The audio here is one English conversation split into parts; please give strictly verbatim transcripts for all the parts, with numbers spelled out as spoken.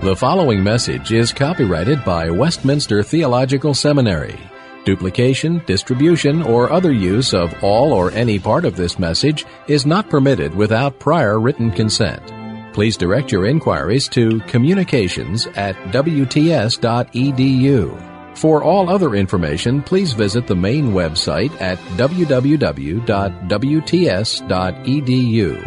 The following message is copyrighted by Westminster Theological Seminary. Duplication, distribution, or other use of all or any part of this message is not permitted without prior written consent. Please direct your inquiries to communications at w t s dot e d u. For all other information, please visit the main website at w w w dot w t s dot e d u.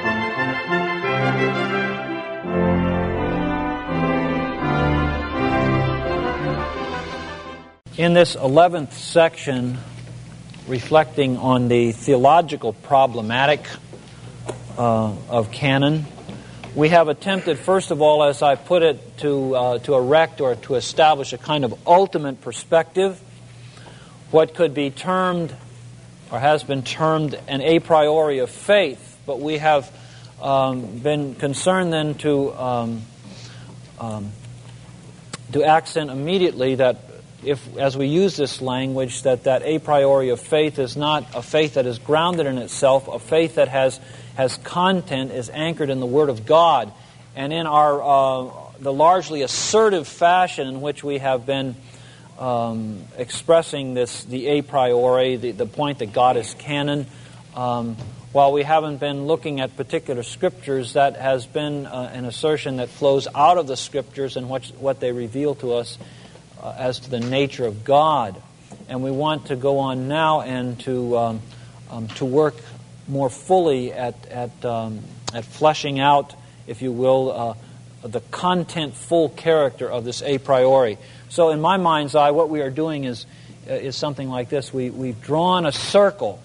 In this eleventh section, reflecting on the theological problematic uh, of canon, we have attempted, first of all, as I put it, to uh, to erect or to establish a kind of ultimate perspective, what could be termed, or has been termed, an a priori of faith. But we have um, been concerned then to um, um, to accent immediately that if, as we use this language, that that a priori of faith is not a faith that is grounded in itself, a faith that has has content, is anchored in the Word of God, and in our uh, the largely assertive fashion in which we have been um, expressing this, the a priori, the, the point that God is canon. Um, while we haven't been looking at particular scriptures, that has been uh, an assertion that flows out of the scriptures and what what they reveal to us Uh, as to the nature of God. And we want to go on now and to um, um, to work more fully at at um, at fleshing out, if you will, uh, the content-full character of this a priori. So in my mind's eye, what we are doing is uh, is something like this. We we've drawn a circle,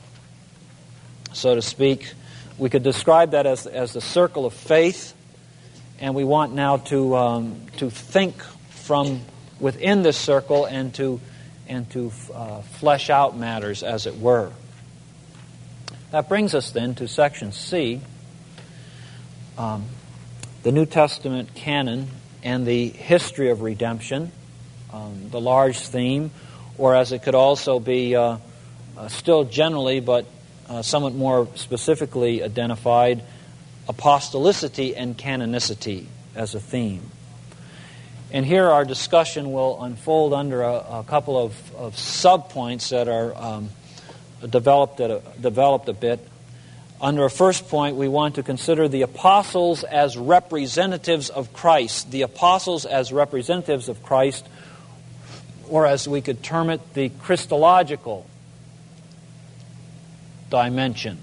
so to speak. We could describe that as as the circle of faith, and we want now to um, to think from within this circle and to and to uh, flesh out matters, as it were. That brings us then to section C, um, the New Testament canon and the history of redemption, um, the large theme, or as it could also be uh, uh, still generally but uh, somewhat more specifically identified, apostolicity and canonicity as a theme. And here our discussion will unfold under a, a couple of, of sub-points that are um, developed, at a, developed a bit. Under a first point, we want to consider the apostles as representatives of Christ. The apostles as representatives of Christ, or as we could term it, the Christological dimension.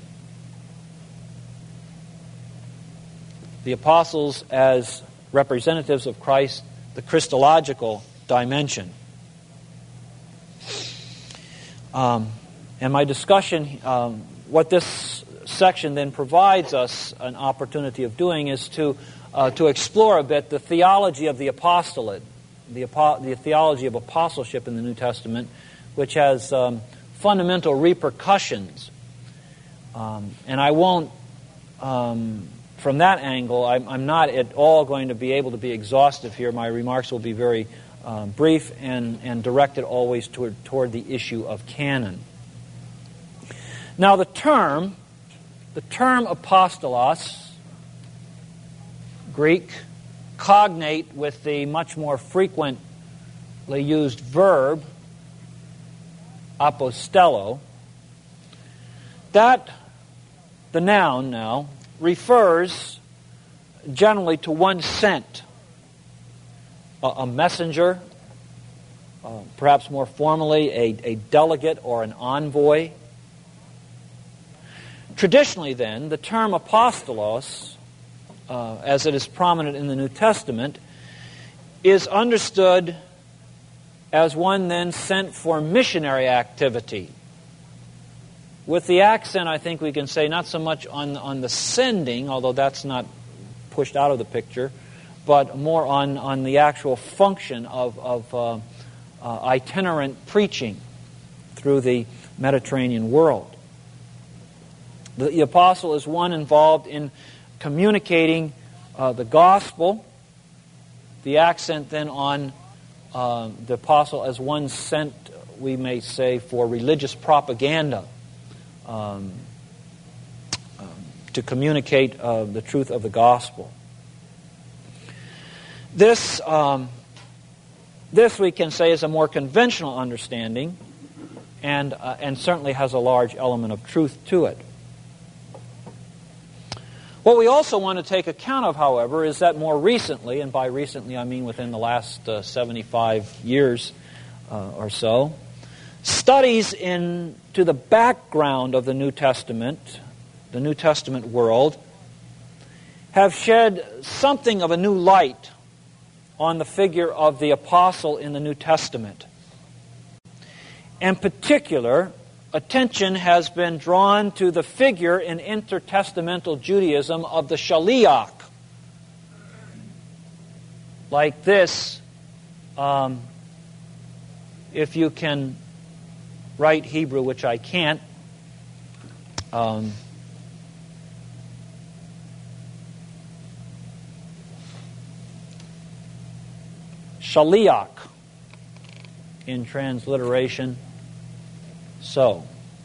The apostles as representatives of Christ, the Christological dimension. Um, and my discussion, um, what this section then provides us an opportunity of doing is to uh, to explore a bit the theology of the apostolate, the, apo- the theology of apostleship in the New Testament, which has um, fundamental repercussions. Um, and I won't... Um, From that angle, I'm, I'm not at all going to be able to be exhaustive here. My remarks will be very um, brief and, and directed always toward, toward the issue of canon. Now, the term, the term apostolos, Greek, cognate with the much more frequently used verb, apostello, that, the noun now, refers generally to one sent, a, a messenger, uh, perhaps more formally a, a delegate or an envoy. Traditionally then, the term apostolos, uh, as it is prominent in the New Testament, is understood as one then sent for missionary activity. With the accent, I think we can say not so much on, on the sending, although that's not pushed out of the picture, but more on, on the actual function of, of uh, uh, itinerant preaching through the Mediterranean world. The, the apostle is one involved in communicating uh, the gospel. The accent then on uh, the apostle as one sent, we may say, for religious propaganda. Um, um, to communicate uh, the truth of the gospel. This, um, this we can say is a more conventional understanding, and, uh, and certainly has a large element of truth to it. What we also want to take account of, however, is that more recently, and by recently I mean within the last uh, seventy-five years uh, or so, studies into the background of the New Testament, the New Testament world, have shed something of a new light on the figure of the apostle in the New Testament. In particular, attention has been drawn to the figure in intertestamental Judaism of the Shaliach. Like this, um, if you can write Hebrew, which I can't, um, Shaliach in transliteration. So,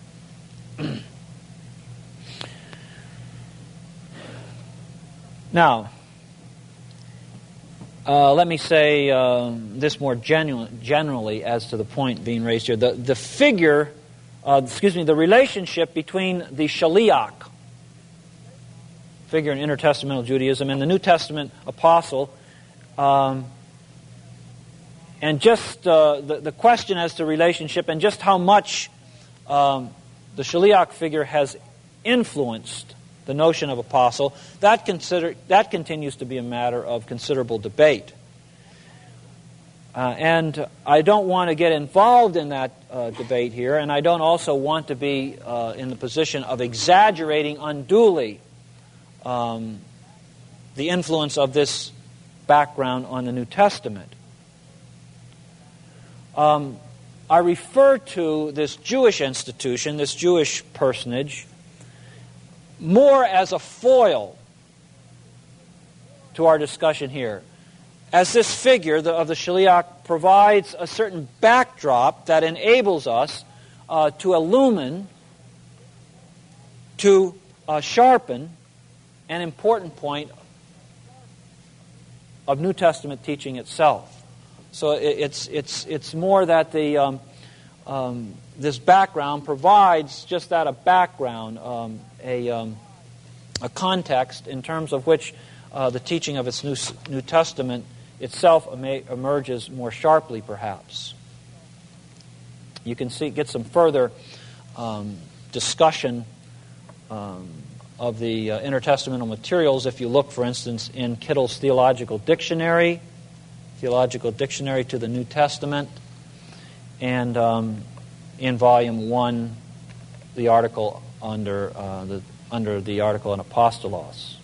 now, uh, let me say uh, this more genu- generally as to the point being raised here. The, the figure, uh, excuse me, the relationship between the Shaliach, figure in intertestamental Judaism, and the New Testament apostle, um, and just uh, the, the question as to relationship and just how much um, the Shaliach figure has influenced the notion of apostle, that, consider, that continues to be a matter of considerable debate. Uh, and I don't want to get involved in that uh, debate here, and I don't also want to be uh, in the position of exaggerating unduly um, the influence of this background on the New Testament. Um, I refer to this Jewish institution, this Jewish personage, more as a foil to our discussion here. As this figure the, of the Shaliach provides a certain backdrop that enables us uh, to illumine, to uh, sharpen an important point of New Testament teaching itself. So it, it's it's it's more that the um, um, this background provides just that, a background, um, a um, a context in terms of which uh, the teaching of its New New Testament itself em- emerges more sharply, perhaps. You can see get some further um, discussion um, of the uh, intertestamental materials if you look, for instance, in Kittle's Theological Dictionary, Theological Dictionary to the New Testament, and um, in Volume One, the article under uh, the under the article on apostolos.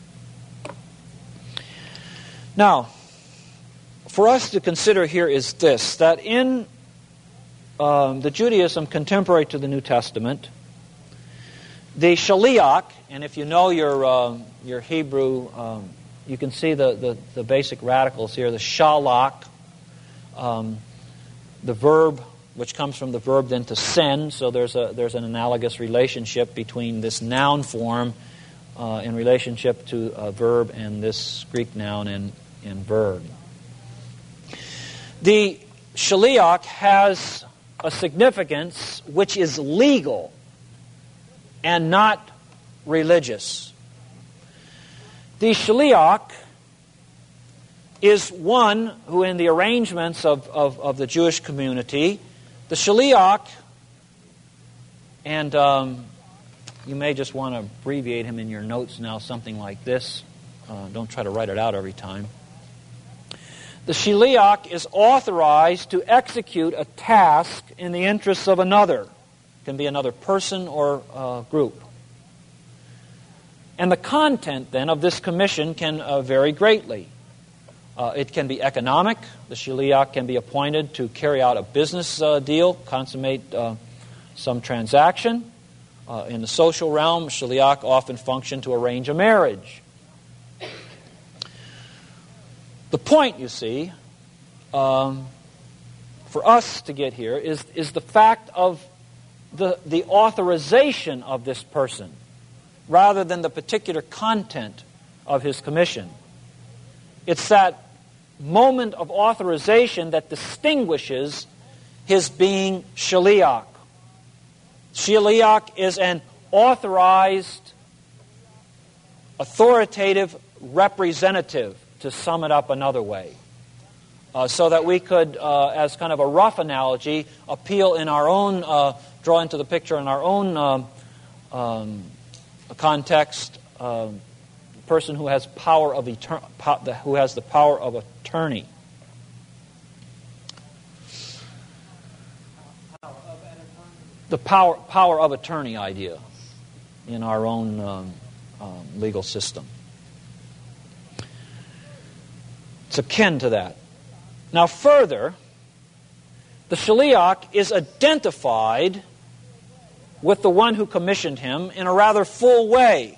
Now, for us to consider here is this: that in um, the Judaism contemporary to the New Testament, the Shaliach, and if you know your uh, your Hebrew, um, you can see the, the, the basic radicals here. The Shalach, um, the verb, which comes from the verb then to send. So there's a there's an analogous relationship between this noun form uh, in relationship to a verb and this Greek noun in, in verb. The Shaliach has a significance which is legal and not religious. The Shaliach is one who, in the arrangements of, of, of the Jewish community, the Shaliach, and um, you may just want to abbreviate him in your notes now, something like this. Uh, don't try to write it out every time. The Shaliach is authorized to execute a task in the interests of another. It can be another person or uh, group. And the content, then, of this commission can uh, vary greatly. Uh, it can be economic. The Shaliach can be appointed to carry out a business uh, deal, consummate uh, some transaction. Uh, in the social realm, Shaliach often function to arrange a marriage. The point, you see, um, for us to get here is, is the fact of the, the authorization of this person, rather than the particular content of his commission. It's that moment of authorization that distinguishes his being shaliach. Shaliach is an authorized, authoritative representative, to sum it up another way. Uh, so that we could, uh, as kind of a rough analogy, appeal in our own, uh, draw into the picture in our own um, um, context, uh, person who has power of etern- po- who has the power of attorney. The power power of attorney idea in our own um, um, legal system. It's akin to that. Now further, the shaliach is identified with the one who commissioned him in a rather full way.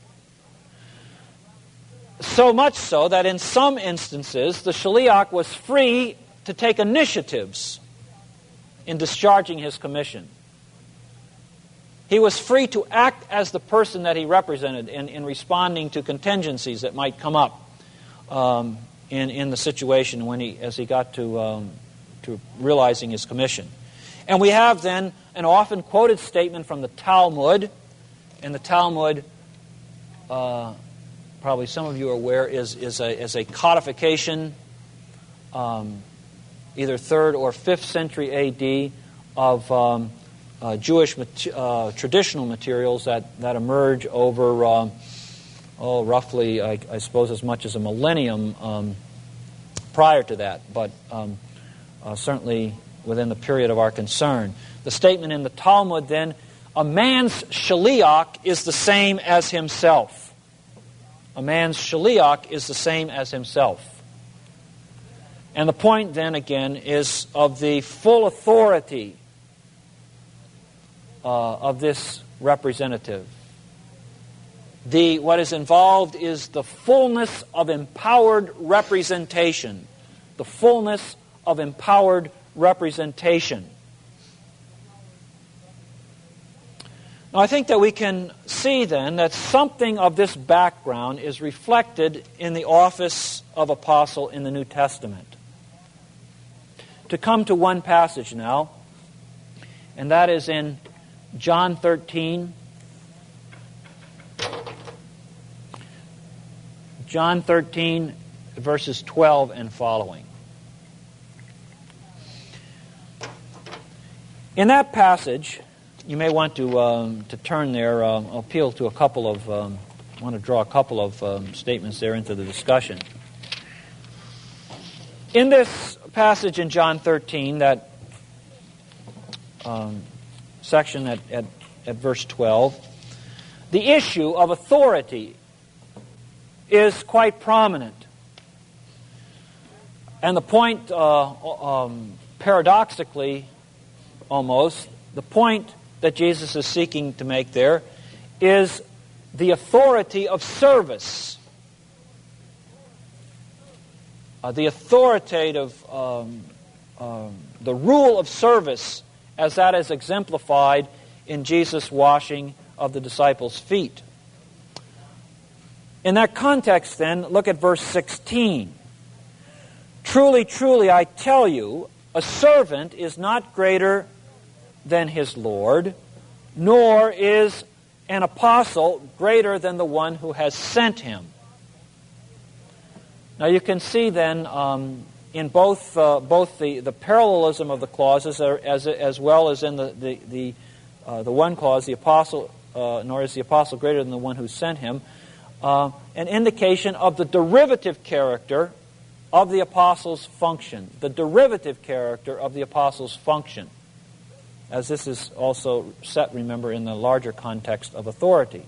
So much so that in some instances the shaliach was free to take initiatives in discharging his commission. He was free to act as the person that he represented in, in responding to contingencies that might come up um, in, in the situation when he, as he got to, um, to realizing his commission. And we have then an often quoted statement from the Talmud, and the Talmud, uh, probably some of you are aware, is, is, a, is a codification, um, either third or fifth century A D, of um, uh, Jewish uh, traditional materials that, that emerge over, um, oh, roughly, I, I suppose, as much as a millennium um, prior to that, but um, uh, certainly within the period of our concern. The statement in the Talmud, then, a man's shaliach is the same as himself. A man's shaliach is the same as himself. And the point, then, again, is of the full authority uh, of this representative. The, what is involved is the fullness of empowered representation. The fullness of empowered representation. Now, I think that we can see then that something of this background is reflected in the office of apostle in the New Testament. To come to one passage now, and that is in John thirteen. John thirteen, verses twelve and following. In that passage, you may want to um, to turn there. Uh, I'll appeal to a couple of. Um, I want to draw a couple of um, statements there into the discussion. In this passage in John thirteen, that um, section at, at at verse twelve, the issue of authority is quite prominent, and the point, uh, um, paradoxically, almost the point that Jesus is seeking to make there is the authority of service. Uh, the authoritative, um, um, the rule of service as that is exemplified in Jesus' washing of the disciples' feet. In that context, then, look at verse sixteen. Truly, truly, I tell you, a servant is not greater than his Lord, nor is an apostle greater than the one who has sent him. Now you can see then um, in both uh, both the, the parallelism of the clauses as as well as in the the the, uh, the one clause, the apostle, uh, nor is the apostle greater than the one who sent him, uh, an indication of the derivative character of the apostle's function. The derivative character of the apostle's function. As this is also set, remember, in the larger context of authority.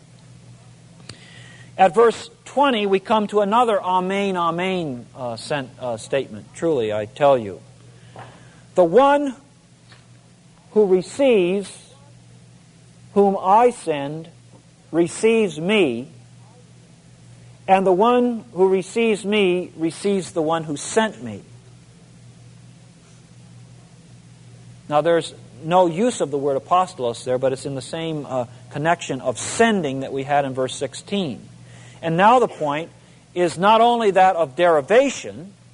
At verse twenty, we come to another Amen, Amen uh, sent, uh, statement. Truly, I tell you. The one who receives whom I send receives me, and the one who receives me receives the one who sent me. Now, there's no use of the word apostolos there, but it's in the same uh, connection of sending that we had in verse sixteen. And now the point is not only that of derivation,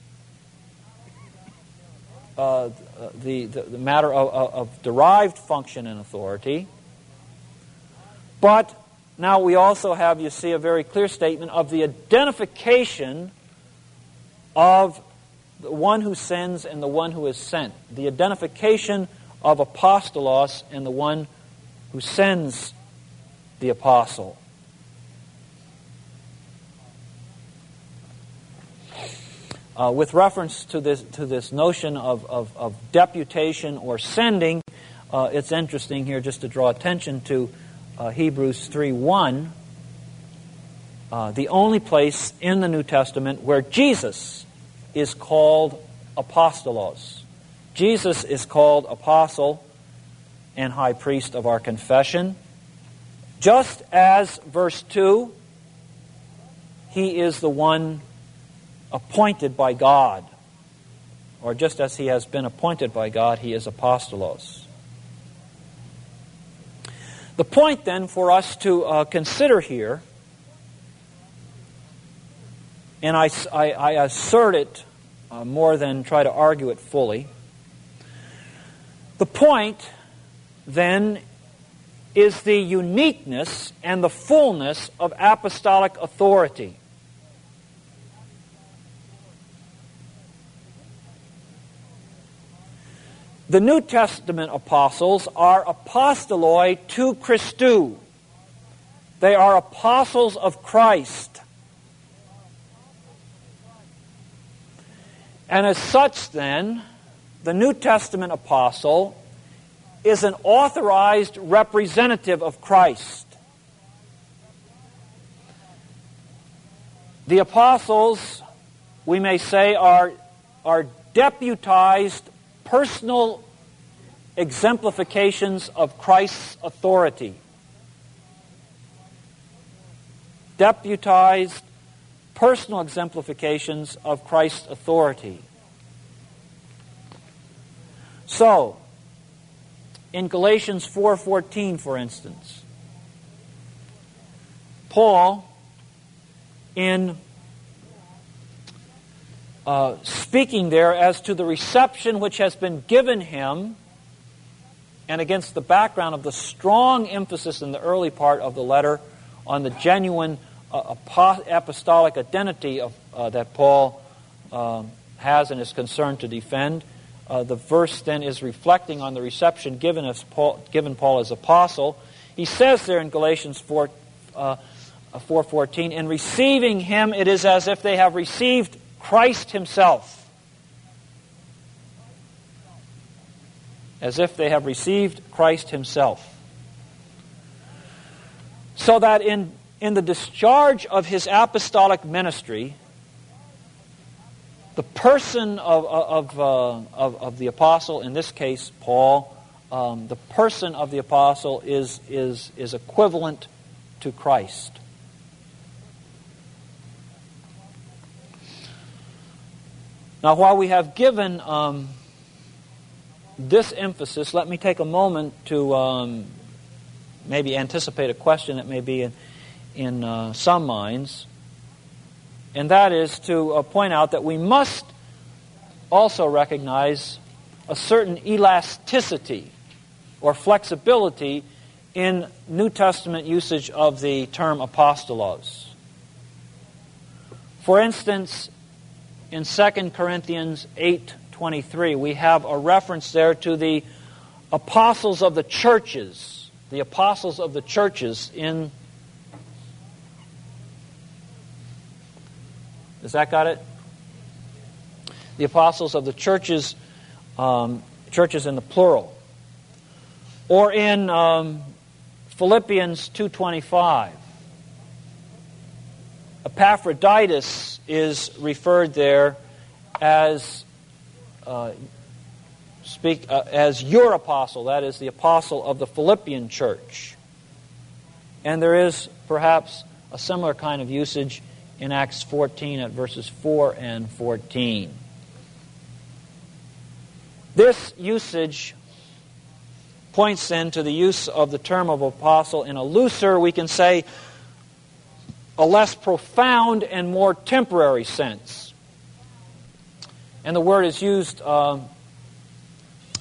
uh, the, the, the matter of, of, of derived function and authority. But now we also have, you see, a very clear statement of the identification of the one who sends and the one who is sent. The identification of apostolos and the one who sends the apostle. Uh, with reference to this to this notion of, of, of deputation or sending, uh, it's interesting here just to draw attention to uh, Hebrews three one, uh, the only place in the New Testament where Jesus is called apostolos. Jesus is called apostle and high priest of our confession. Just as, verse two, he is the one appointed by God. Or just as he has been appointed by God, he is apostolos. The point then for us to uh, consider here, and I, I, I assert it uh, more than try to argue it fully, the point then is the uniqueness and the fullness of apostolic authority. The New Testament apostles are apostoloi to Christou. They are apostles of Christ. And as such, then, the New Testament apostle is an authorized representative of Christ. The apostles, we may say, are, are deputized personal exemplifications of Christ's authority. Deputized personal exemplifications of Christ's authority. So, in Galatians four fourteen, for instance, Paul, in uh, speaking there as to the reception which has been given him, and against the background of the strong emphasis in the early part of the letter on the genuine uh, apostolic identity of, uh, that Paul uh, has and is concerned to defend, Uh, the verse then is reflecting on the reception given, as Paul, given Paul as apostle. He says there in Galatians four fourteen, in receiving him it is as if they have received Christ himself. As if they have received Christ himself. So that in, in the discharge of his apostolic ministry, the person of of, uh, of of the apostle, in this case Paul, um, the person of the apostle is is is equivalent to Christ. Now, while we have given um, this emphasis, let me take a moment to um, maybe anticipate a question that may be in in uh, some minds. And that is to uh, point out that we must also recognize a certain elasticity or flexibility in New Testament usage of the term apostolos. For instance, in Second Corinthians eight twenty-three, we have a reference there to the apostles of the churches, the apostles of the churches in... Has that got it? The apostles of the churches, um, churches in the plural. Or in um, Philippians two twenty-five, Epaphroditus is referred there as uh, speak uh, as your apostle. That is the apostle of the Philippian church. And there is perhaps a similar kind of usage in Acts fourteen at verses four and fourteen. This usage points then to the use of the term of apostle in a looser, we can say, a less profound and more temporary sense. And the word is used uh,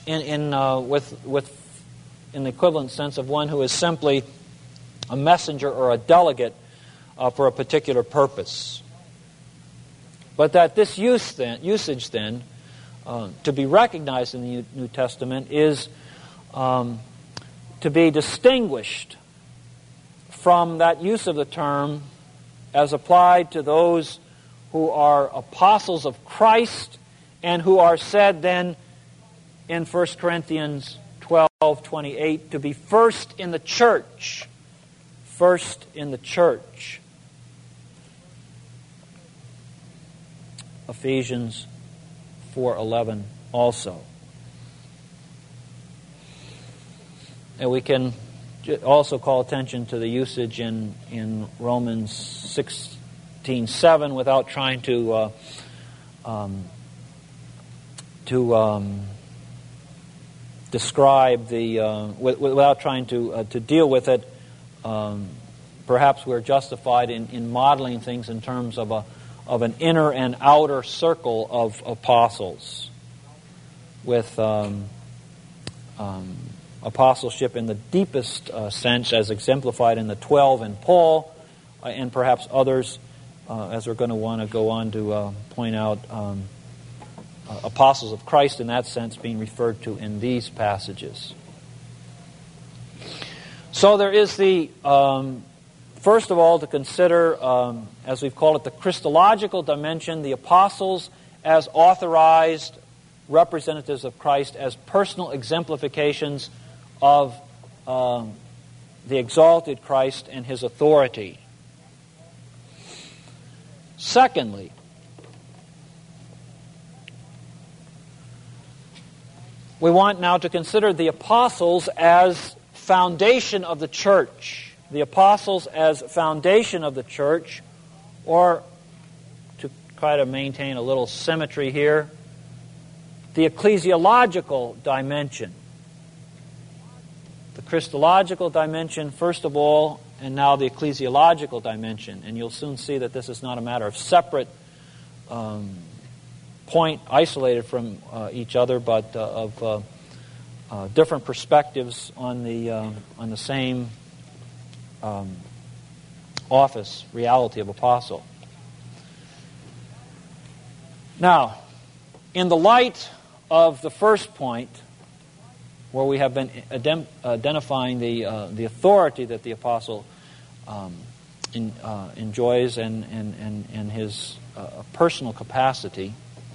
in, in uh, with with in the equivalent sense of one who is simply a messenger or a delegate uh, for a particular purpose. But that this use then, usage then, uh, to be recognized in the New Testament is um, to be distinguished from that use of the term as applied to those who are apostles of Christ and who are said then in First Corinthians twelve twenty-eight to be first in the church. First in the church. Ephesians four eleven also. And we can also call attention to the usage in, in Romans sixteen seven without trying to uh, um, to um, describe the uh, without trying to uh, to deal with it. Um, perhaps we're justified in, in modeling things in terms of a of an inner and outer circle of apostles, with um, um, apostleship in the deepest uh, sense as exemplified in the twelve in Paul, uh, and perhaps others, uh, as we're going to want to go on to uh, point out, um, uh, apostles of Christ in that sense being referred to in these passages. So there is the, um, first of all, to consider, um, as we've called it, the Christological dimension, the apostles as authorized representatives of Christ, as personal exemplifications of um, the exalted Christ and His authority. Secondly, we want now to consider the apostles as foundation of the church. The apostles as foundation of the church, or to try to maintain a little symmetry here, the ecclesiological dimension. The Christological dimension, first of all, and now the ecclesiological dimension. And you'll soon see that this is not a matter of separate um, point, isolated from uh, each other, but uh, of uh, uh, different perspectives on the uh, on the same um, office, reality of apostle. Now, in the light of the first point, where we have been ident- identifying the uh, the authority that the apostle um, in, uh, enjoys and and and, and his uh, personal capacity,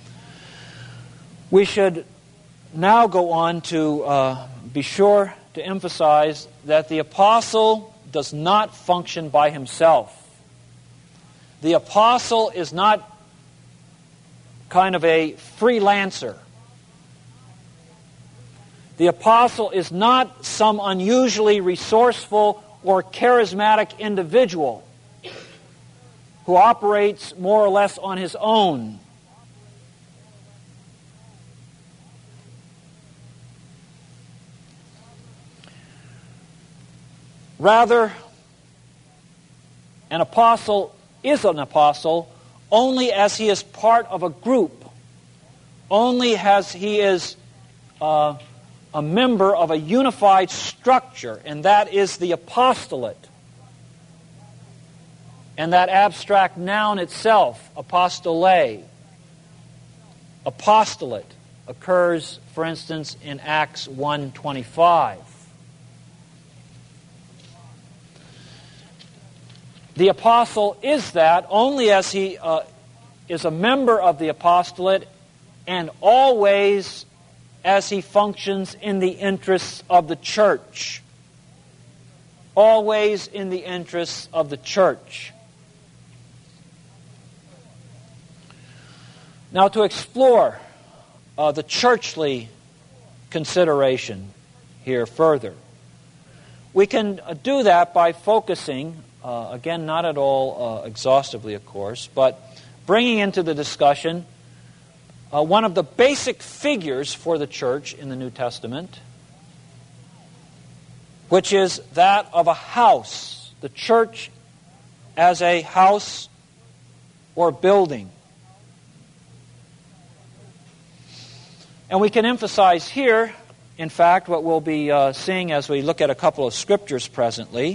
we should now go on to uh, be sure to emphasize that the apostle does not function by himself. The apostle is not kind of a freelancer. The apostle is not some unusually resourceful or charismatic individual who operates more or less on his own. Rather, an apostle is an apostle only as he is part of a group, only as he is uh, a member of a unified structure, and that is the apostolate. And that abstract noun itself, apostole, apostolate, occurs, for instance, in Acts one twenty-five. The apostle is that only as he uh, is a member of the apostolate, and always as he functions in the interests of the church. Always in the interests of the church. Now, to explore uh, the churchly consideration here further, we can uh, do that by focusing, uh, again, not at all uh, exhaustively, of course, but bringing into the discussion uh, one of the basic figures for the church in the New Testament, which is that of a house, the church as a house or building. And we can emphasize here in fact, what we'll be uh, seeing as we look at a couple of scriptures presently,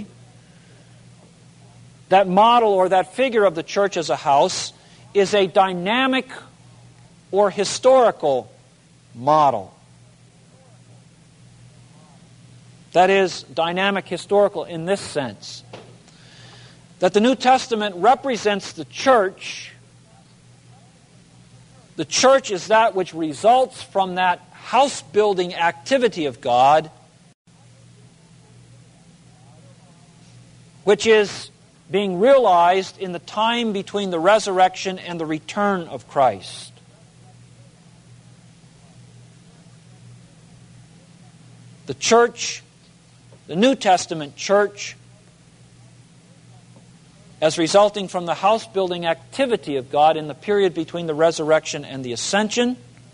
that model or that figure of the church as a house is a dynamic or historical model. That is, dynamic historical in this sense, that the New Testament represents the church. The church is that which results from that house-building activity of God, which is being realized in the time between the resurrection and the return of Christ. The church, the New Testament church, as resulting from the house-building activity of God in the period between the resurrection and the ascension.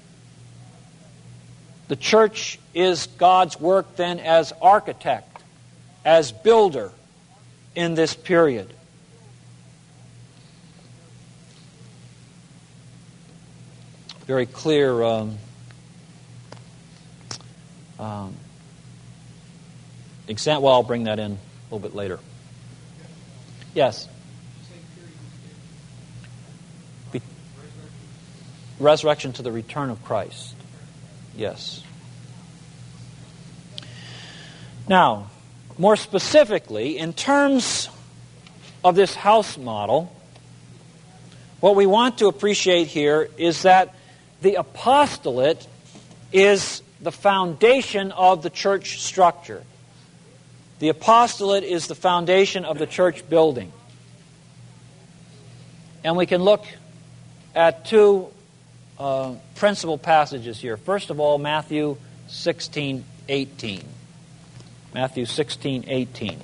The church is God's work then as architect, as builder in this period. Very clear um, um, example. Well, I'll bring that in a little bit later. Yes? Be- resurrection to the return of Christ. Yes. Now, more specifically, in terms of this house model, what we want to appreciate here is that the apostolate is the foundation of the church structure. The apostolate is the foundation of the church building. And we can look at two uh, principal passages here. First of all, Matthew sixteen eighteen. Matthew sixteen eighteen.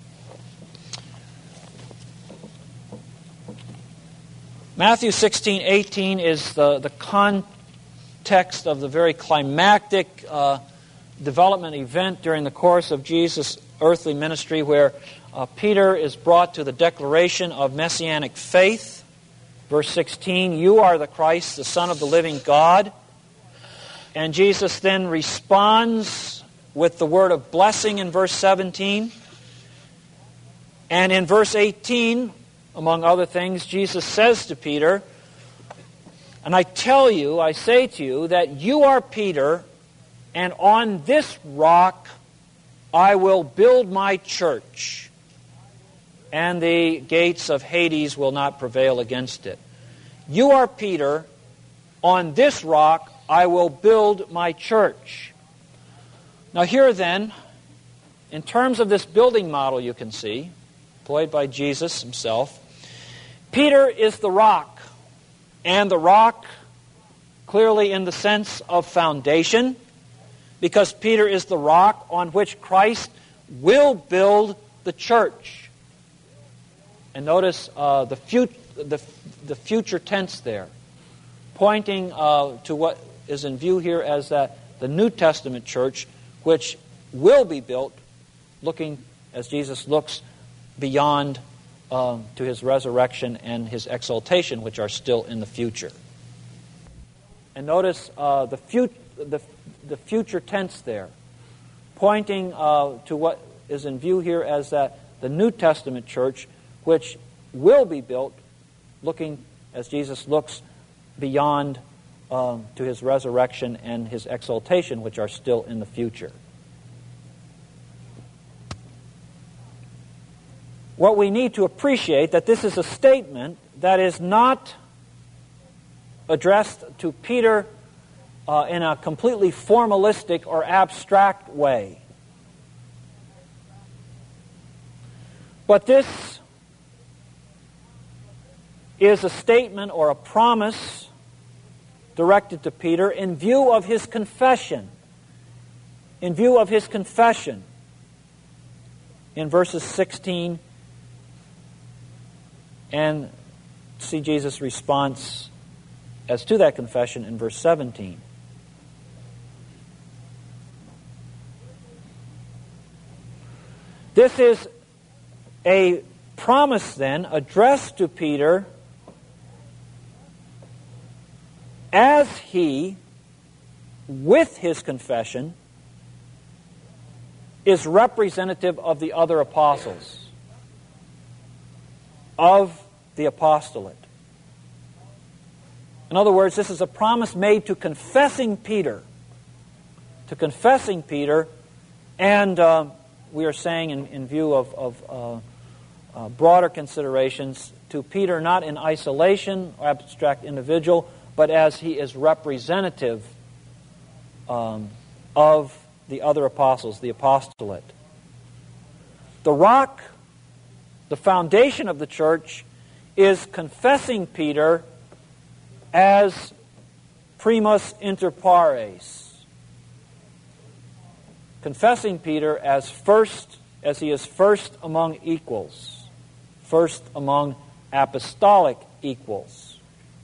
Matthew sixteen eighteen is the, the context of the very climactic uh, development event during the course of Jesus' earthly ministry, where uh, Peter is brought to the declaration of messianic faith. Verse sixteen, "You are the Christ, the Son of the living God." And Jesus then responds with the word of blessing in verse seventeen. And in verse eighteen, among other things, Jesus says to Peter, "And I tell you, I say to you, that you are Peter, and on this rock I will build my church, and the gates of Hades will not prevail against it." You are Peter, on this rock I will build my church. Now here then, in terms of this building model you can see, employed by Jesus himself, Peter is the rock, and the rock clearly in the sense of foundation, because Peter is the rock on which Christ will build the church. And notice uh, the, fut- the, the future tense there, pointing uh, to what is in view here as that the New Testament church, which will be built, looking as Jesus looks beyond um, to his resurrection and his exaltation, which are still in the future. And notice uh, the, fut- the, the future tense there, pointing uh, to what is in view here as that the New Testament church, which will be built, looking as Jesus looks beyond um, to his resurrection and his exaltation, which are still in the future. What we need to appreciate, that this is a statement that is not addressed to Peter uh, in a completely formalistic or abstract way. But this is a statement or a promise directed to Peter in view of his confession. In view of his confession in verses sixteen, and see Jesus' response as to that confession in verse seventeen. This is a promise then addressed to Peter as he, with his confession, is representative of the other apostles, of the apostolate. In other words, this is a promise made to confessing Peter, to confessing Peter, and uh, we are saying in, in view of, of uh, uh, broader considerations, to Peter not in isolation or abstract individual, but as he is representative um, of the other apostles, the apostolate. The rock, the foundation of the church, is confessing Peter as primus inter pares. Confessing Peter as first, as he is first among equals, first among apostolic equals.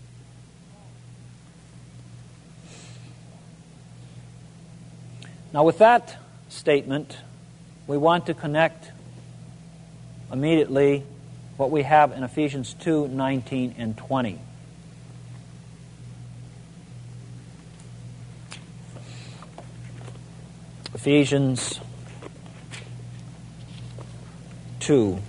Now, with that statement, we want to connect immediately what we have in Ephesians two, nineteen and twenty. Ephesians two.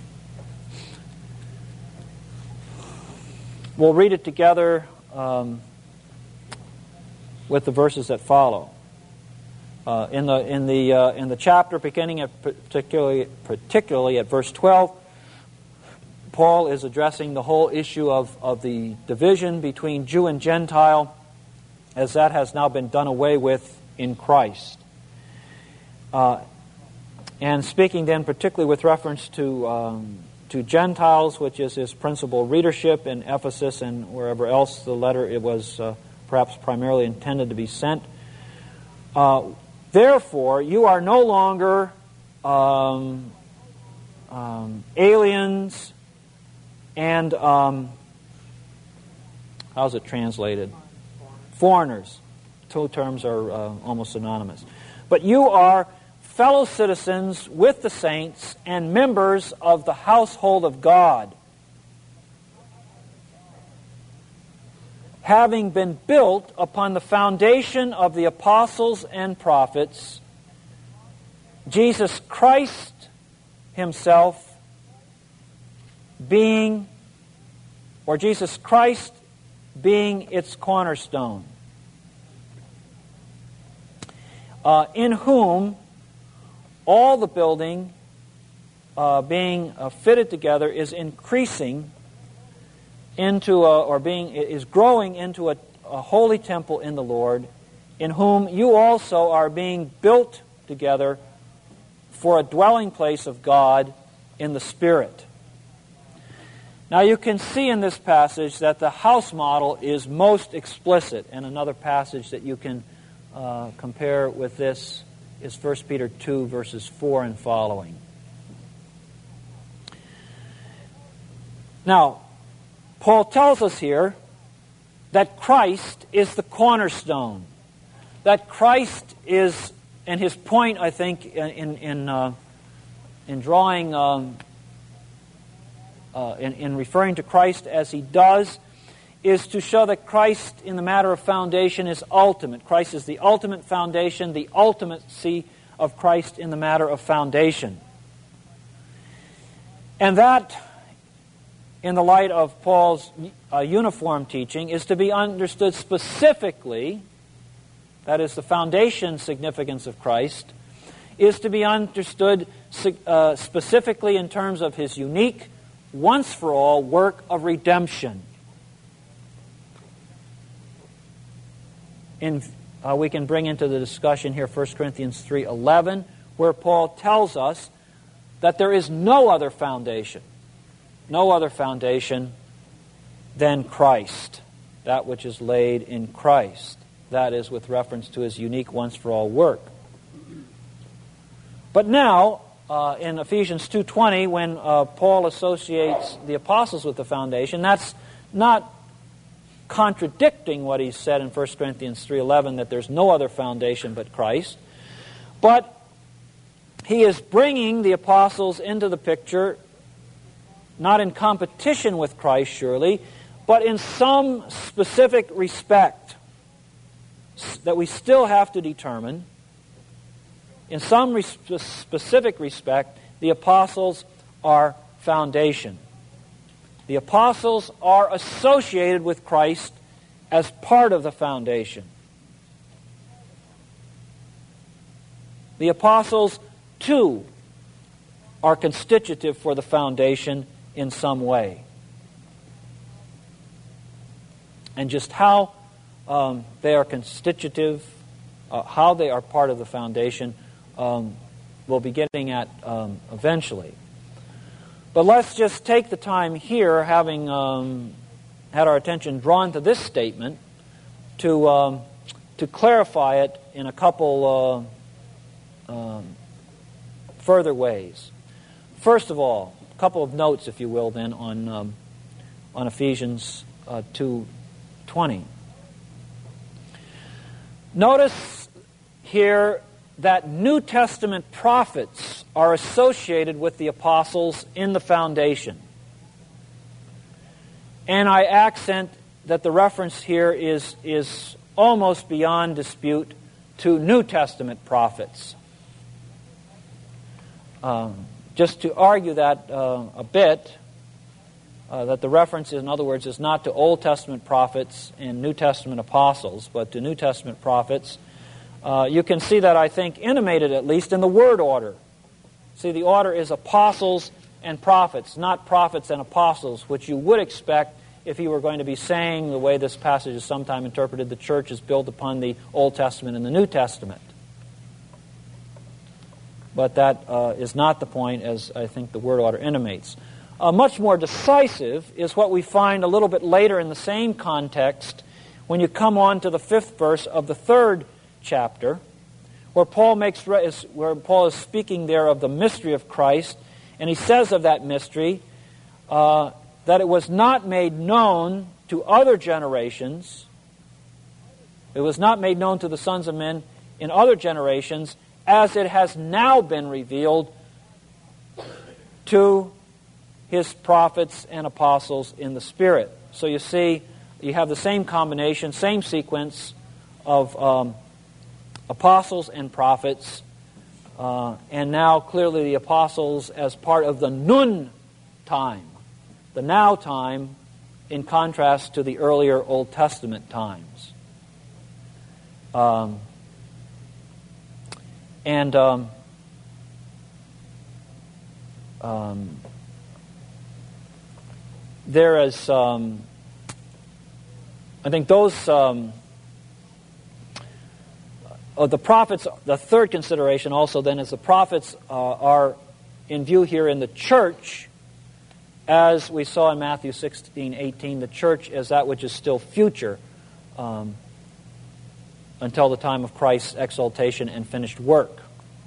We'll read it together um, with the verses that follow. Uh, in the in the uh, in the chapter beginning at particularly particularly at verse twelve, Paul is addressing the whole issue of, of the division between Jew and Gentile, as that has now been done away with in Christ. Uh, and speaking then particularly with reference to um, to Gentiles, which is his principal readership in Ephesus and wherever else the letter it was uh, perhaps primarily intended to be sent. Uh, Therefore, you are no longer um, um, aliens and, um, how's it translated? Foreigners. Two terms are uh, almost synonymous. But you are fellow citizens with the saints and members of the household of God, having been built upon the foundation of the apostles and prophets, Jesus Christ himself being, or Jesus Christ being its cornerstone, uh, in whom all the building uh, being uh, fitted together is increasing into a, or being is growing into a, a holy temple in the Lord, in whom you also are being built together for a dwelling place of God in the Spirit. Now you can see in this passage that the house model is most explicit, and another passage that you can uh, compare with this is First Peter two, verses four and following. Now, Paul tells us here that Christ is the cornerstone. That Christ is, and his point, I think, in in uh, in drawing, um, uh, in, in referring to Christ as he does, is to show that Christ, in the matter of foundation, is ultimate. Christ is the ultimate foundation, the ultimacy of Christ in the matter of foundation. And that, in the light of Paul's uh, uniform teaching, is to be understood specifically, that is the foundation significance of Christ, is to be understood uh, specifically in terms of his unique, once-for-all work of redemption. In, uh, we can bring into the discussion here First Corinthians three eleven, where Paul tells us that there is no other foundation No other foundation than Christ, that which is laid in Christ. That is with reference to his unique once-for-all work. But now, uh, in Ephesians two twenty, when uh, Paul associates the apostles with the foundation, that's not contradicting what he said in First Corinthians three eleven, that there's no other foundation but Christ. But he is bringing the apostles into the picture not in competition with Christ, surely, but in some specific respect that we still have to determine, In some res- specific respect, the apostles are foundation. The apostles are associated with Christ as part of the foundation. The apostles, too, are constitutive for the foundation in some way. And just how um, they are constitutive, uh, how they are part of the foundation, um, we'll be getting at um, eventually. But let's just take the time here, having um, had our attention drawn to this statement, to um, to clarify it in a couple uh, um, further ways. First of all, a couple of notes, if you will, then on um, on Ephesians uh, two twenty. Notice here that New Testament prophets are associated with the apostles in the foundation. And I accent that the reference here is, is almost beyond dispute to New Testament prophets. Um, just to argue that uh, a bit, uh, that the reference, in other words, is not to Old Testament prophets and New Testament apostles, but to New Testament prophets. Uh, you can see that, I think, intimated at least in the word order. See, the order is apostles and prophets, not prophets and apostles, which you would expect if he were going to be saying, the way this passage is sometimes interpreted, the church is built upon the Old Testament and the New Testament. But that uh, is not the point, as I think the word order intimates. Uh, much more decisive is what we find a little bit later in the same context when you come on to the fifth verse of the third chapter, where Paul makes is, where Paul is speaking there of the mystery of Christ, and he says of that mystery uh, that it was not made known to other generations. It was not made known to the sons of men in other generations, as it has now been revealed to his prophets and apostles in the Spirit. So you see, you have the same combination, same sequence of um, apostles and prophets, uh, and now clearly the apostles as part of the nun time, the now time, in contrast to the earlier Old Testament times. Um, and um, um, there is, um, I think those... Um, Uh, the prophets, the third consideration also then is the prophets uh, are in view here in the church, as we saw in Matthew sixteen eighteen, the church is that which is still future um, until the time of Christ's exaltation and finished work.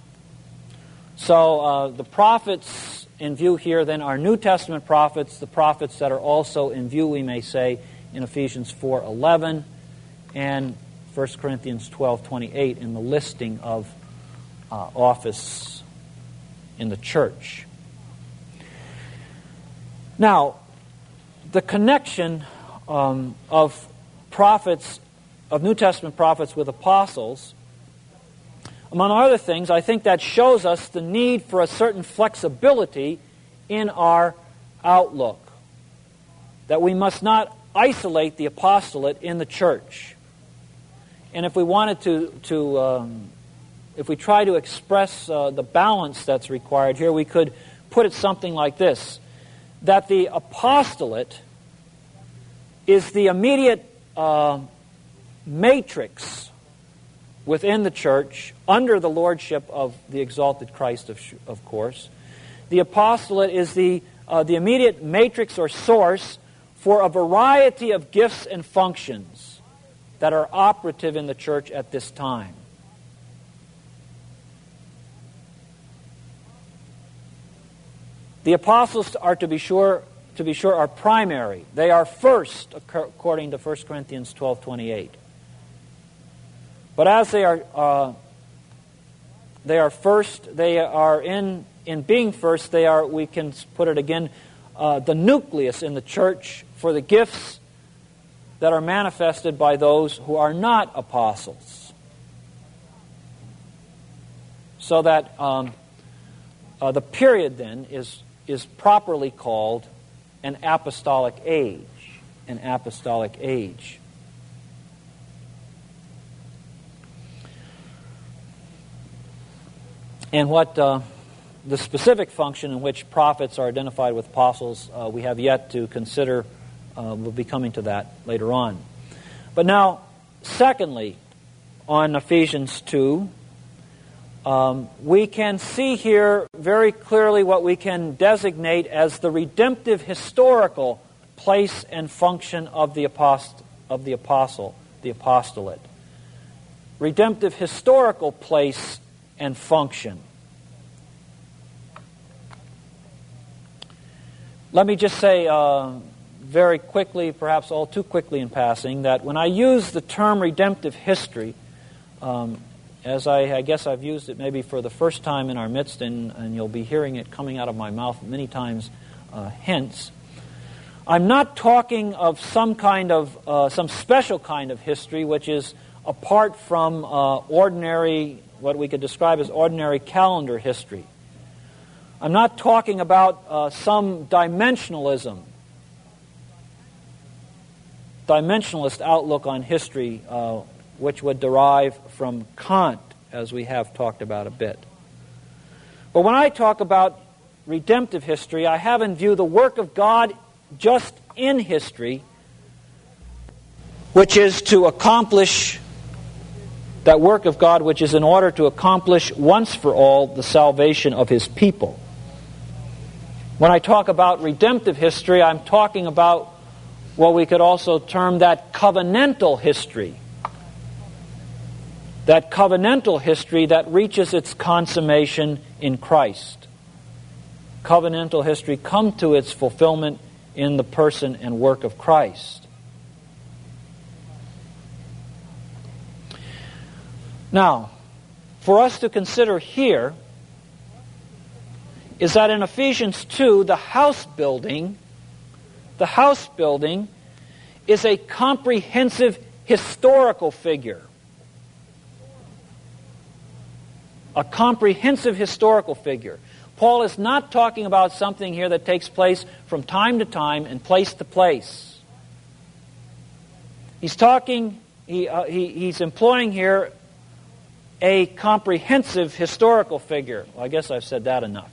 So uh, the prophets in view here then are New Testament prophets, the prophets that are also in view, we may say, in Ephesians four eleven and First Corinthians twelve twenty-eight in the listing of uh, office in the church. Now, the connection um, of prophets, of New Testament prophets with apostles, among other things, I think that shows us the need for a certain flexibility in our outlook. That we must not isolate the apostolate in the church. And if we wanted to, to um, if we try to express uh, the balance that's required here, we could put it something like this: that the apostolate is the immediate uh, matrix within the church, under the lordship of the exalted Christ, of, of course. The apostolate is the, uh, the immediate matrix or source for a variety of gifts and functions that are operative in the church at this time. The apostles are to be sure to be sure are primary. They are first, according to First Corinthians twelve twenty-eight. But as they are uh, they are first, they are in in being first, they are, we can put it again, uh, the nucleus in the church for the gifts that are manifested by those who are not apostles. So that um, uh, the period then is, is properly called an apostolic age. An apostolic age. And what uh, the specific function in which prophets are identified with apostles, uh, we have yet to consider. Uh, we'll be coming to that later on. But now, secondly, on Ephesians two, um, we can see here very clearly what we can designate as the redemptive historical place and function of the apost- of the apostle, the apostolate. Redemptive historical place and function. Let me just say uh, very quickly, perhaps all too quickly in passing, that when I use the term redemptive history, um, as I, I guess I've used it maybe for the first time in our midst, and, and you'll be hearing it coming out of my mouth many times uh, hence, I'm not talking of some kind of, uh, some special kind of history which is apart from uh, ordinary, what we could describe as ordinary calendar history. I'm not talking about uh, some dimensionalism, dimensionalist outlook on history, uh, which would derive from Kant, as we have talked about a bit. But when I talk about redemptive history, I have in view the work of God just in history, which is to accomplish that work of God, which is in order to accomplish once for all the salvation of His people. When I talk about redemptive history, I'm talking about what we could also term that covenantal history. That covenantal history that reaches its consummation in Christ. Covenantal history come to its fulfillment in the person and work of Christ. Now, for us to consider here is that in Ephesians two, the house building, the house building is a comprehensive historical figure. A comprehensive historical figure. Paul is not talking about something here that takes place from time to time and place to place. He's talking, he, uh, he, he's employing here a comprehensive historical figure. Well, I guess I've said that enough.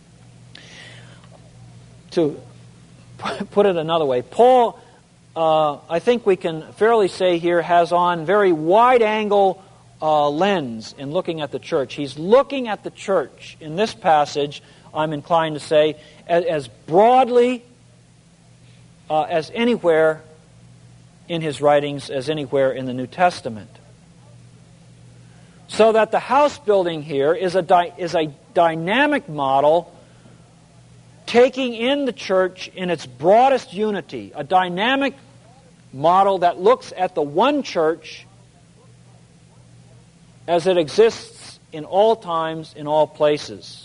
To put it another way, Paul, uh, I think we can fairly say here, has on very wide-angle uh, lens in looking at the church. He's looking at the church in this passage, I'm inclined to say, as, as broadly uh, as anywhere in his writings, as anywhere in the New Testament. So that the house building here is a di- is a dynamic model taking in the church in its broadest unity, a dynamic model that looks at the one church as it exists in all times, in all places.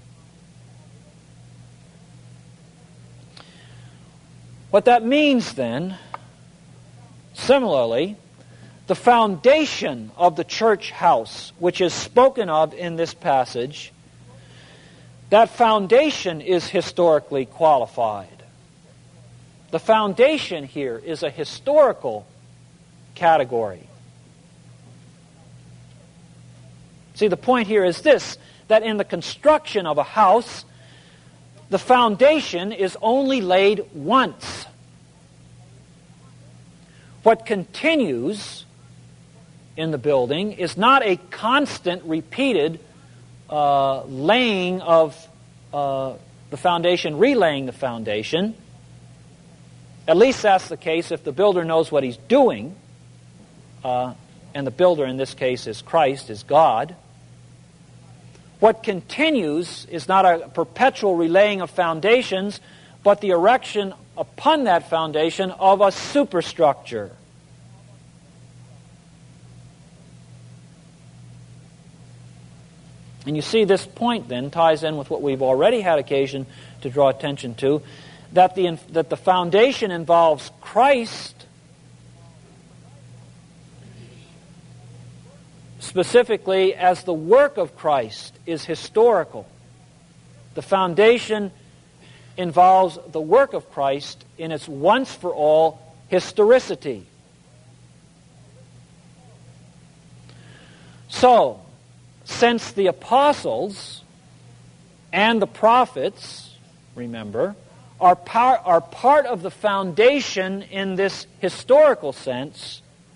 What that means then, similarly, the foundation of the church house, which is spoken of in this passage, that foundation is historically qualified. The foundation here is a historical category. See, the point here is this, that in the construction of a house, the foundation is only laid once. What continues in the building is not a constant, repeated uh, laying of uh, the foundation, relaying the foundation. At least that's the case if the builder knows what he's doing. Uh, and the builder in this case is Christ, is God. What continues is not a perpetual relaying of foundations, but the erection upon that foundation of a superstructure. And you see, this point then ties in with what we've already had occasion to draw attention to, that the, that the foundation involves Christ specifically as the work of Christ is historical. The foundation involves the work of Christ in its once-for-all historicity. So, since the apostles and the prophets, remember, are part, are part of the foundation in this historical sense,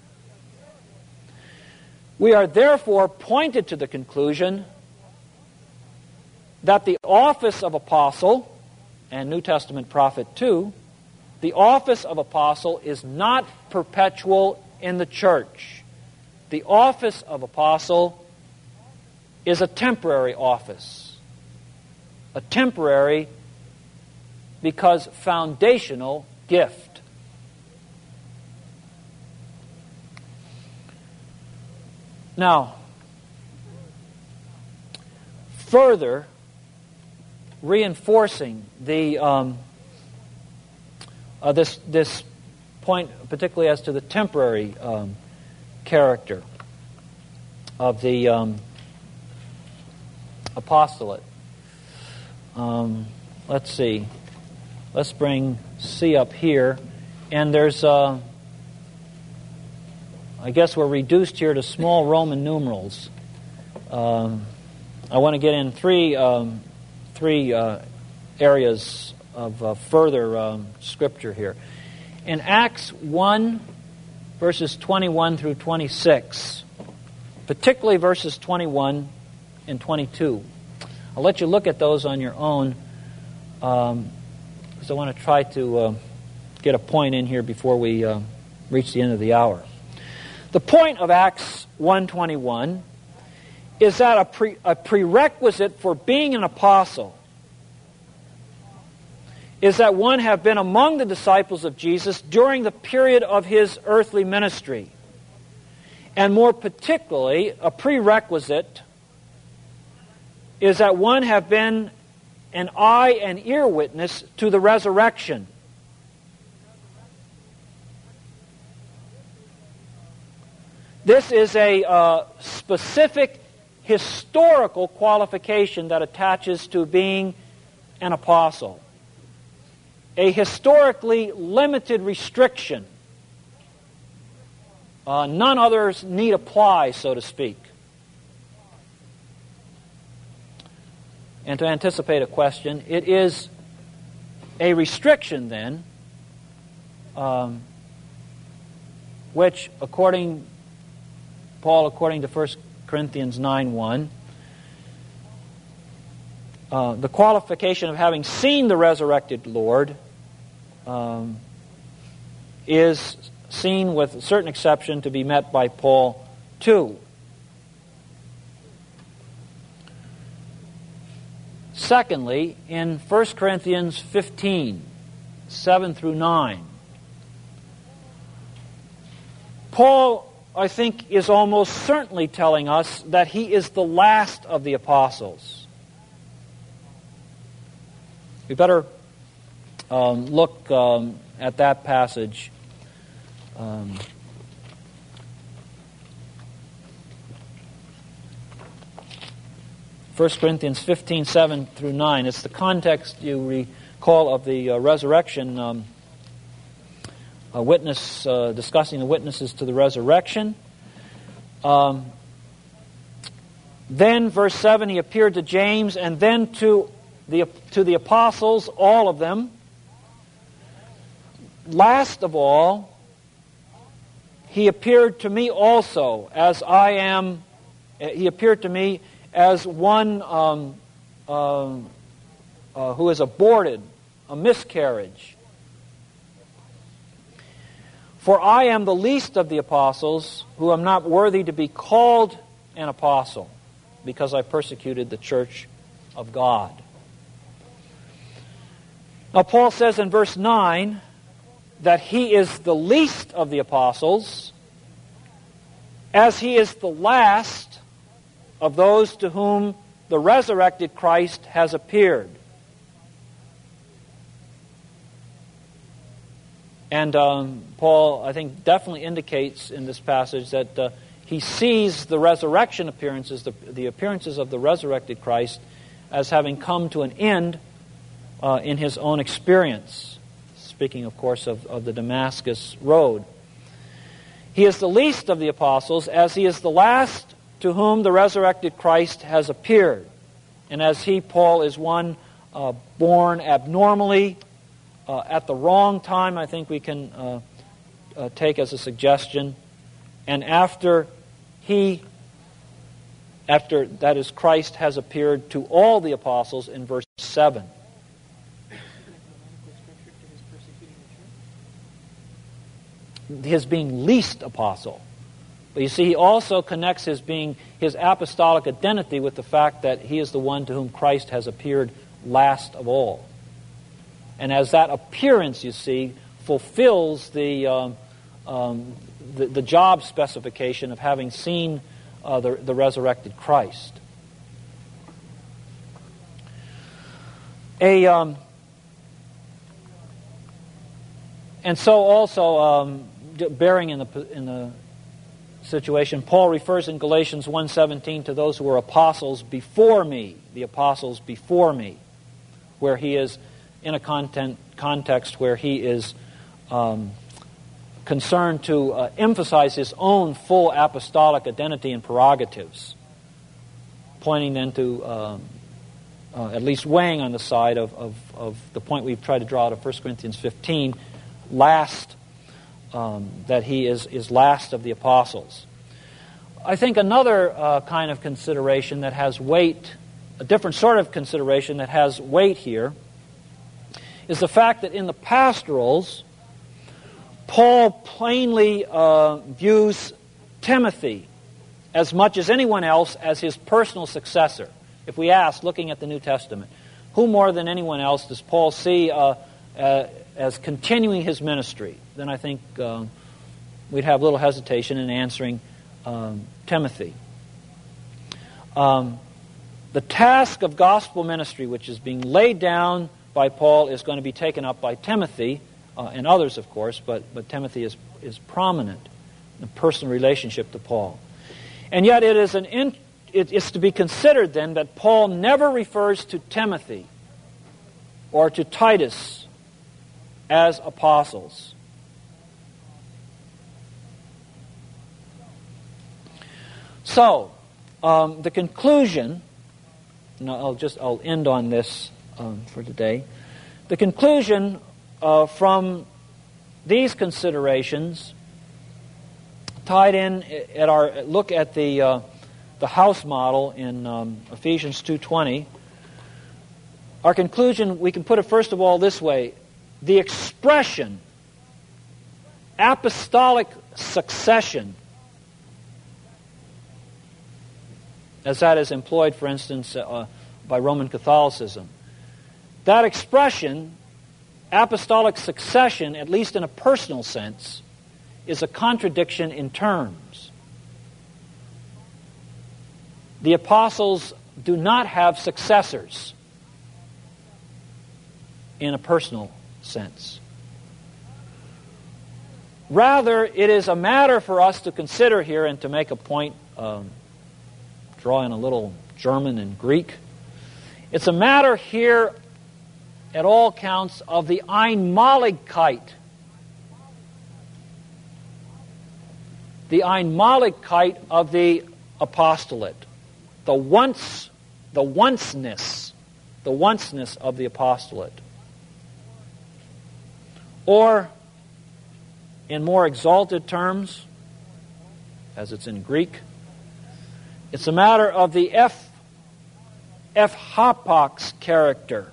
we are therefore pointed to the conclusion that the office of apostle, and New Testament prophet too, the office of apostle is not perpetual in the church. The office of apostle is a temporary office. A temporary because foundational gift. Now, further reinforcing the um, uh, this this point, particularly as to the temporary um, character of the um, apostolate. Um, let's see. Let's bring C up here, and there's. Uh, I guess we're reduced here to small Roman numerals. Um, I want to get in three um, three uh, areas of uh, further um, scripture here. In Acts one, verses twenty-one through twenty-six, particularly verses twenty-one and twenty-two. I'll let you look at those on your own, um, because I want to try to uh, get a point in here before we uh, reach the end of the hour. The point of Acts one twenty-one is that a, pre, a prerequisite for being an apostle is that one have been among the disciples of Jesus during the period of his earthly ministry. And more particularly, a prerequisite is that one have been an eye and ear witness to the resurrection. This is a uh, specific historical qualification that attaches to being an apostle. A historically limited restriction. Uh, none others need apply, so to speak. And to anticipate a question, it is a restriction then, um, which according Paul, according to First Corinthians nine one, uh, the qualification of having seen the resurrected Lord um, is seen with a certain exception to be met by Paul too. Secondly, in First Corinthians fifteen, seven through nine, Paul, I think, is almost certainly telling us that he is the last of the apostles. We better um, look um, at that passage. Um, First Corinthians fifteen, seven through nine. It's the context, you recall, of the uh, resurrection um, a witness, uh, discussing the witnesses to the resurrection. Um, then, verse seven, he appeared to James, and then to the to the apostles, all of them. Last of all, he appeared to me also, as I am. He appeared to me as one um, uh, uh, who has aborted a miscarriage. For I am the least of the apostles, who am not worthy to be called an apostle, because I persecuted the church of God. Now Paul says in verse nine that he is the least of the apostles, as he is the last of those to whom the resurrected Christ has appeared. And um, Paul, I think, definitely indicates in this passage that uh, he sees the resurrection appearances, the, the appearances of the resurrected Christ, as having come to an end uh, in his own experience. Speaking, of course, of, of the Damascus Road. He is the least of the apostles, as he is the last to whom the resurrected Christ has appeared. And as he, Paul, is one uh, born abnormally uh, at the wrong time, I think we can uh, uh, take as a suggestion. And after he, after, that is, Christ has appeared to all the apostles in verse seven. His being least apostle. But you see, he also connects his being, his apostolic identity with the fact that he is the one to whom Christ has appeared last of all. And as that appearance, you see, fulfills the um, um, the, the job specification of having seen uh, the, the resurrected Christ. A um, and so also um, bearing in the in the situation, Paul refers in Galatians one seventeen to those who were apostles before me, the apostles before me, where he is in a content, context where he is um, concerned to uh, emphasize his own full apostolic identity and prerogatives, pointing then to um, uh, at least weighing on the side of, of, of the point we've tried to draw out of First Corinthians fifteen, last Um, that he is, is last of the apostles. I think another uh, kind of consideration that has weight, a different sort of consideration that has weight here, is the fact that in the pastorals, Paul plainly uh, views Timothy as much as anyone else as his personal successor. If we ask, looking at the New Testament, who more than anyone else does Paul see uh, uh, as continuing his ministry? Then I think uh, we'd have little hesitation in answering um, Timothy. Um, the task of gospel ministry, which is being laid down by Paul, is going to be taken up by Timothy, uh, and others, of course, but, but Timothy is, is prominent in a personal relationship to Paul. And yet it is, an in, it is to be considered then that Paul never refers to Timothy or to Titus as apostles. So, um, the conclusion, and I'll just I'll end on this um, for today. The conclusion uh, from these considerations, tied in at our look at the uh, the house model in um, Ephesians two twenty. Our conclusion, we can put it first of all this way: the expression apostolic succession, as that is employed, for instance, uh, by Roman Catholicism. That expression, apostolic succession, at least in a personal sense, is a contradiction in terms. The apostles do not have successors in a personal sense. Rather, it is a matter for us to consider here and to make a point, um, draw in a little German and Greek. It's a matter here, at all counts, of the Einmaligkeit. The Einmaligkeit of the apostolate. The once, the onceness, the onceness of the apostolate. Or, in more exalted terms, as it's in Greek, it's a matter of the F, F-hapax character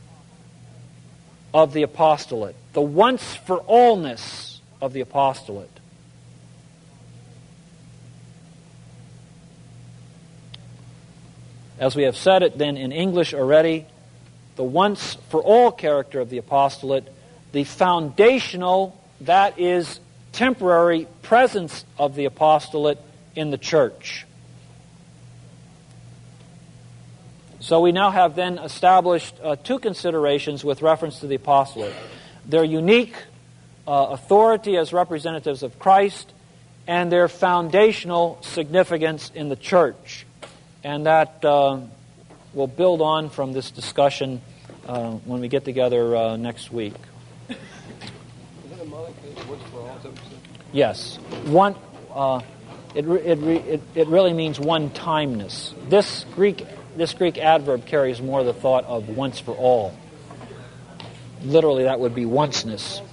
of the apostolate, the once-for-allness of the apostolate. As we have said it then in English already, the once-for-all character of the apostolate, the foundational, that is, temporary presence of the apostolate in the church. So we now have then established uh, two considerations with reference to the apostolate. Their unique uh, authority as representatives of Christ, and their foundational significance in the church. And that uh, will build on from this discussion uh, when we get together uh, next week. Is that a monarchy? Once for all? Yes. One. Uh, it, it, it, it really means one-timeness. This Greek, this Greek adverb carries more the thought of once for all. Literally, that would be onceness.